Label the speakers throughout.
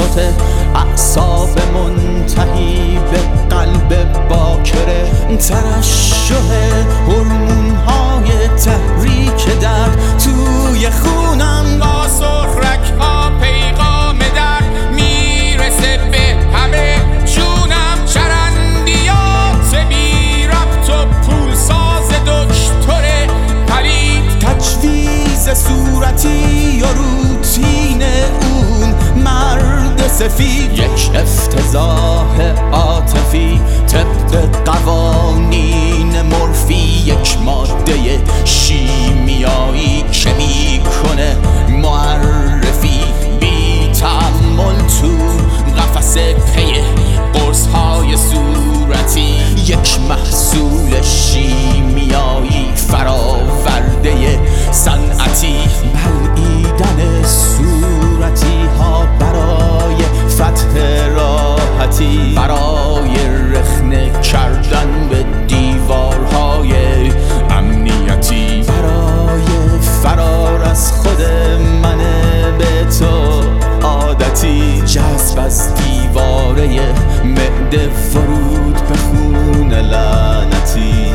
Speaker 1: تسخطه، اعصاب منتهی به قلب باکره، ترشح هورمون‌های تحریک درد توی خونم،
Speaker 2: با سرخرک‌ها پیغام درد میرسه به همه جونم. چرندیات بی ربط و پولساز دکتره پلید،
Speaker 1: تجویز صورتی و روتین اون مرد سفید، یک افتضاح عاطفی طبق قوانین مورفی، یک ماده شیمیایی که میکنه معرفی بی تأمل تو قفس پی قرص‌های صورتی، یک محصول شیمیایی فراورده صنعتی، بلعیدن صورتی ها برای فتح راحتی، برای رخنه کردن به دیوارهای امنیتی، برای فرار از خود من به تو عادتی، جذب از دیواره معده ورود به خون لعنتی.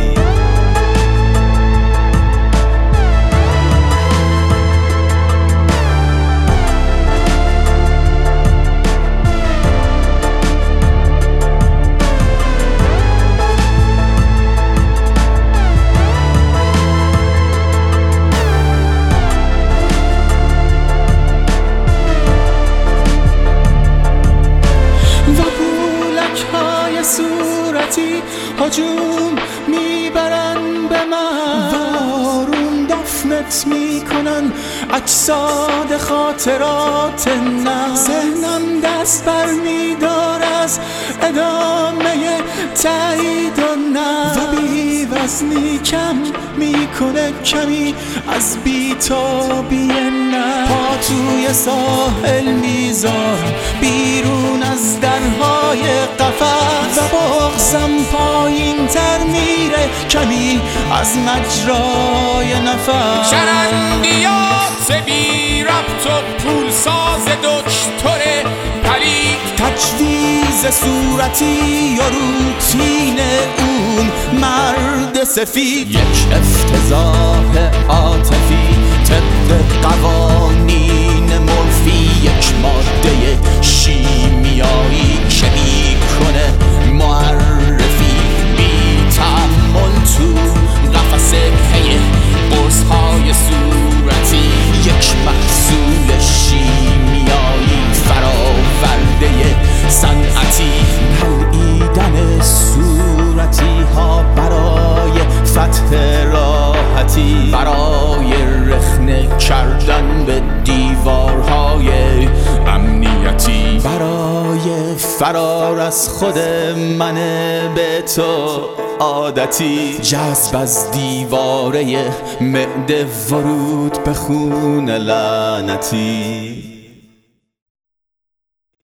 Speaker 1: صورتی هجوم میبرن به من، وارون دفنت میکنن اجساد خاطرات نه، ذهنم دست بر میدار از ادامه تایید و نه، و بی وزنی کم میکنه کمی از بی‌تابی نه، پا توی ساحل میذار بیرون از درهای قفس، و بغضم پایین تر میره کمی از مجرای نفس.
Speaker 2: چرندیات بی ربط و پولساز دکتره پلید،
Speaker 1: تجویز صورتی و روتین اون مرد سفید، یک افتضاح عاطفی طبق قوانین مورفی، یک ماده شیمیایی که میکنه معرفی بی تأمل تو قفس پی قرص‌های صورتی، یک محصول شیمیایی فراورده صنعتی، بلعیدن صورتی ها برای فتح راحتی، برای رخنه کردن به دیوارهای امنیتی، برای فرار از خود من به تو عادتی، جذب از دیواره معده ورود به خون لعنتی.